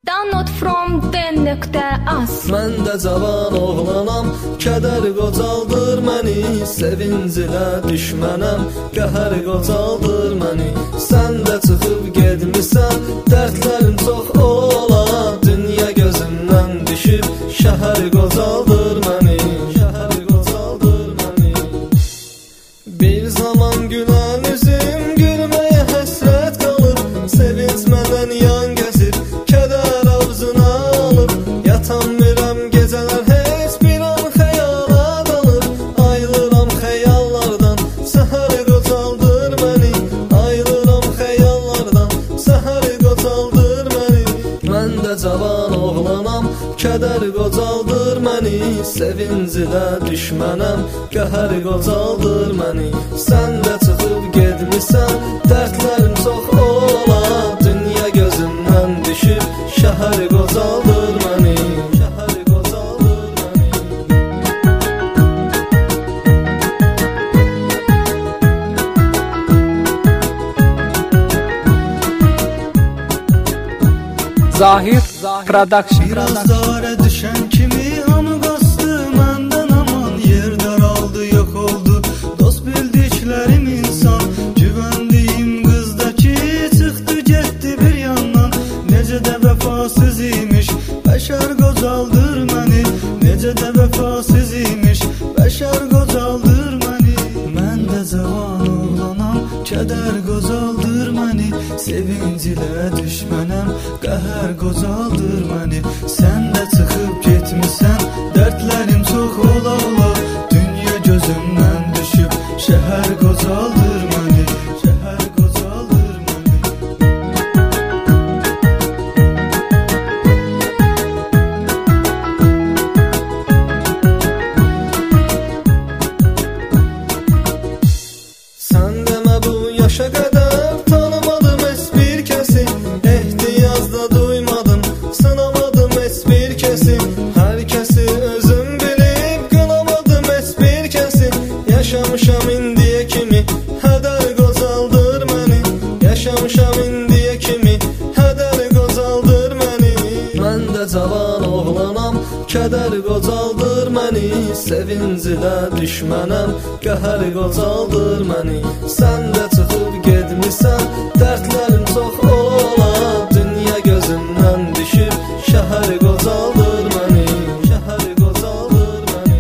Download from den.az. Mən də cavan oğlanam, kədər qocaldır məni, sevincilə düşmənəm, qəhər qocaldır məni. Sən də çıxıb getmisən, dərdlərim çox ola, dünya gözümdən düşüb, şəhər qocaldır məni, şəhər qocaldır məni. Bir zaman gülən üzüm gülməyə həsrət qalır, sevinç məndən yan gəzir, kədər avzuna alıb, yatamıram gecələr heç bir an xəyala dalır. Ayılıram xəyallardan, səhər qocaldır məni, ayılıram xəyallardan, səhər qocaldır məni. Mən də cavan oğlanam, kədər qocaldır məni, sevincilə düşmənəm, qəhər qocaldır məni. Sən də çıxıb getmisən, dərdlərim çox ola, dünya gözümdən düşüb, şəhər qocaldır məni, şəhər qocaldır məni. Zahir Production. Biraz dara düşən kimi hamı qastı məndən aman, yer daraldı, yox oldu dost bildiklərim insan. Güvəndiyim qızdakı çıxdı getdi bir yandan, necə də vəfasız imiş, bəşər qocaldır məni, necə də vəfasız imiş, bəşər qocaldır məni. Mən də cavan oğlanam, kədər qocaldır məni, sevincilə düşmənəm, qəhər qocaldır məni. Sən də çıxıb getmisən, dərdlərim çox ola ola, dünya gözümdən düşüb, şəhər qocaldır məni, şəhər qocaldır məni. Sən demə bu yaşa qədər tanımadım heç bir kəsi, ehtiyacda duymadım, sınamadım heç bir kəsi. Hər kəsi özüm bilib qınamadım heç bir kəsi. Yaşamışam indiyə kimi, hədər qocaldır məni, yaşamışam indiyə kimi, hədər qocaldır məni. Mən də cavan oğlanam, kədər qocaldır məni, sevincilə düşmənəm, qəhər qocaldır məni. Sən də çıxıb getmisən, dərdlərim çox ola, dünya gözümdən düşüb, şəhər qocaldır məni, şəhər qocaldır məni.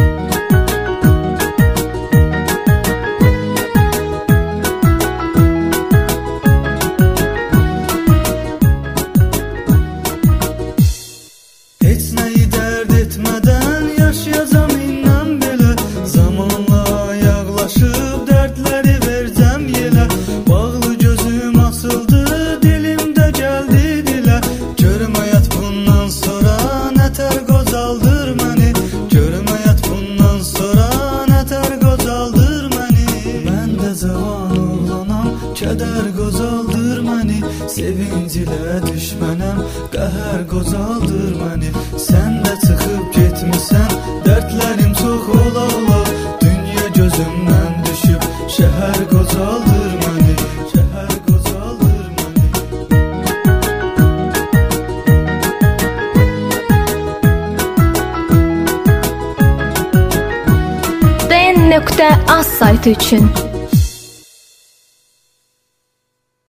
Heç nəyi dərd etmədən yaşayacam indən belə, zamanla ayaqlaşıb dərdləri vercəm yelə. Bağlı gözüm asıldı, dilimdə gəldi dilə, görüm həyat bundan sonra nətər qocaldır məni, görüm həyat bundan sonra nətər qocaldır məni. Mən də cavan oğlanam, kədər qocaldır məni, sevincilə düşmənəm, qəhər qocaldır məni. Sən də çıxıb getmisən, dərdlərim çox ola ola, dünya gözümdən düşüb, şəhər qocaldır məni, şəhər qocaldır məni. den.az saytı üçün